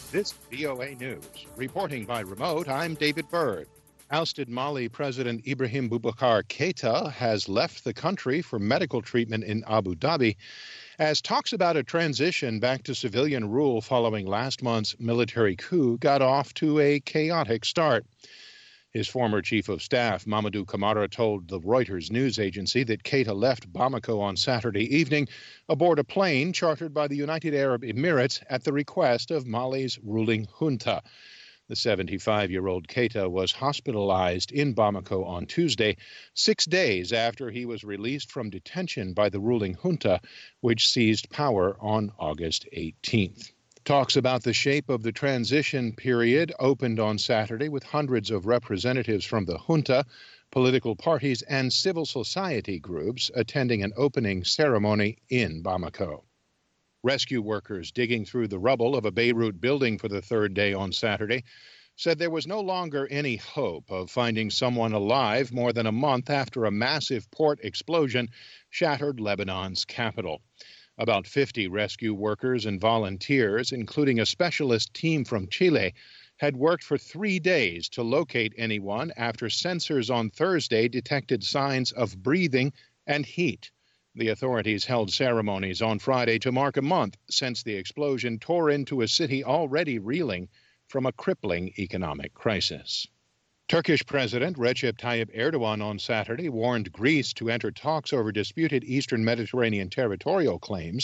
This is VOA News. Reporting by remote, I'm David Byrd. Ousted Mali President Ibrahim Boubacar Keïta has left the country for medical treatment in Abu Dhabi as talks about a transition back to civilian rule following last month's military coup got off to a chaotic start. His former chief of staff, Mamadou Camara, told the Reuters news agency that Keïta left Bamako on Saturday evening aboard a plane chartered by the United Arab Emirates at the request of Mali's ruling junta. The 75-year-old Keïta was hospitalized in Bamako on Tuesday, 6 days after he was released from detention by the ruling junta, which seized power on August 18th. Talks about the shape of the transition period opened on Saturday with hundreds of representatives from the junta, political parties, and civil society groups attending an opening ceremony in Bamako. Rescue workers digging through the rubble of a Beirut building for the third day on Saturday said there was no longer any hope of finding someone alive more than a month after a massive port explosion shattered Lebanon's capital. About 50 rescue workers and volunteers, including a specialist team from Chile, had worked for 3 days to locate anyone after sensors on Thursday detected signs of breathing and heat. The authorities held ceremonies on Friday to mark a month since the explosion tore into a city already reeling from a crippling economic crisis. Turkish President Recep Tayyip Erdogan on Saturday warned Greece to enter talks over disputed Eastern Mediterranean territorial claims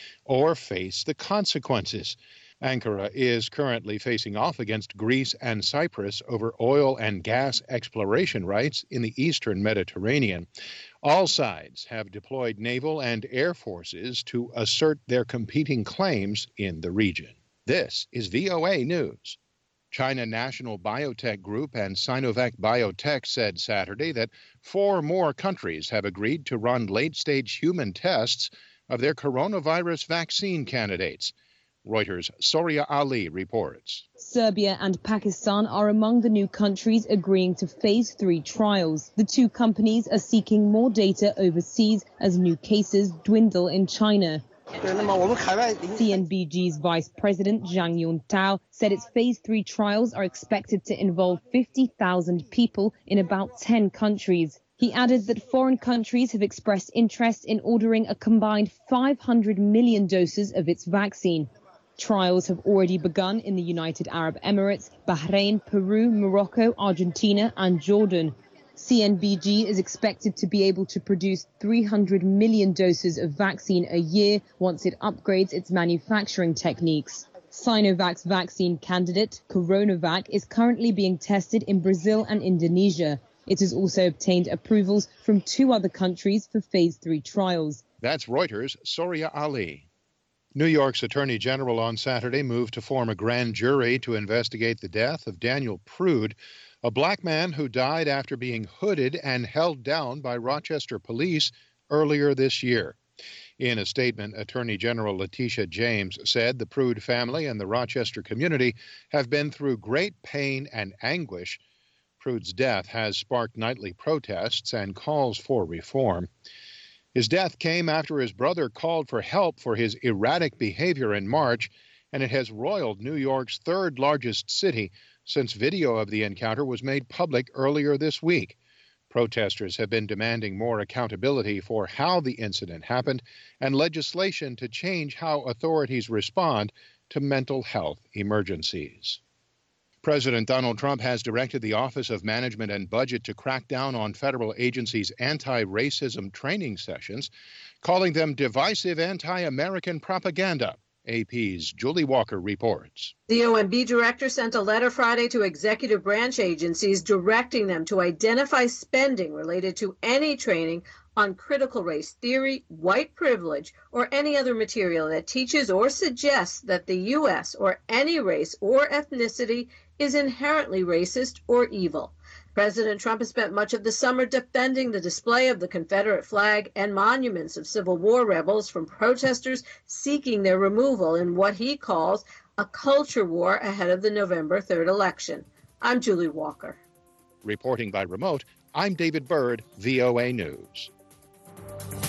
or face the consequences. Ankara is currently facing off against Greece and Cyprus over oil and gas exploration rights in the Eastern Mediterranean. All sides have deployed naval and air forces to assert their competing claims in the region. This is VOA News. China National Biotech Group and Sinovac Biotech said Saturday that 4 more countries have agreed to run late-stage human tests of their coronavirus vaccine candidates. Reuters' Soria Ali reports. Serbia and Pakistan are among the new countries agreeing to phase 3 trials. The two companies are seeking more data overseas as new cases dwindle in China. CNBG's Vice President Zhang Yuntao said its phase 3 trials are expected to involve 50,000 people in about 10 countries. He added that foreign countries have expressed interest in ordering a combined 500 million doses of its vaccine. Trials have already begun in the United Arab Emirates, Bahrain, Peru, Morocco, Argentina and Jordan. CNBG is expected to be able to produce 300 million doses of vaccine a year once it upgrades its manufacturing techniques. Sinovac's vaccine candidate, CoronaVac, is currently being tested in Brazil and Indonesia. It has also obtained approvals from 2 other countries for phase 3 trials. That's Reuters' Soria Ali. New York's Attorney General on Saturday moved to form a grand jury to investigate the death of Daniel Prude, a black man who died after being hooded and held down by Rochester police earlier this year. In a statement, Attorney General Letitia James said the Prude family and the Rochester community have been through great pain and anguish. Prude's death has sparked nightly protests and calls for reform. His death came after his brother called for help for his erratic behavior in March, and it has roiled New York's 3rd largest city since video of the encounter was made public earlier this week. Protesters have been demanding more accountability for how the incident happened and legislation to change how authorities respond to mental health emergencies. President Donald Trump has directed the Office of Management and Budget to crack down on federal agencies' anti-racism training sessions, calling them divisive anti-American propaganda. AP's Julie Walker reports. The OMB director sent a letter Friday to executive branch agencies directing them to identify spending related to any training on critical race theory, white privilege, or any other material that teaches or suggests that the U.S. or any race or ethnicity is inherently racist or evil. President Trump has spent much of the summer defending the display of the Confederate flag and monuments of Civil War rebels from protesters seeking their removal in what he calls a culture war ahead of the November 3rd election. I'm Julie Walker. Reporting by remote, I'm David Byrd, VOA News.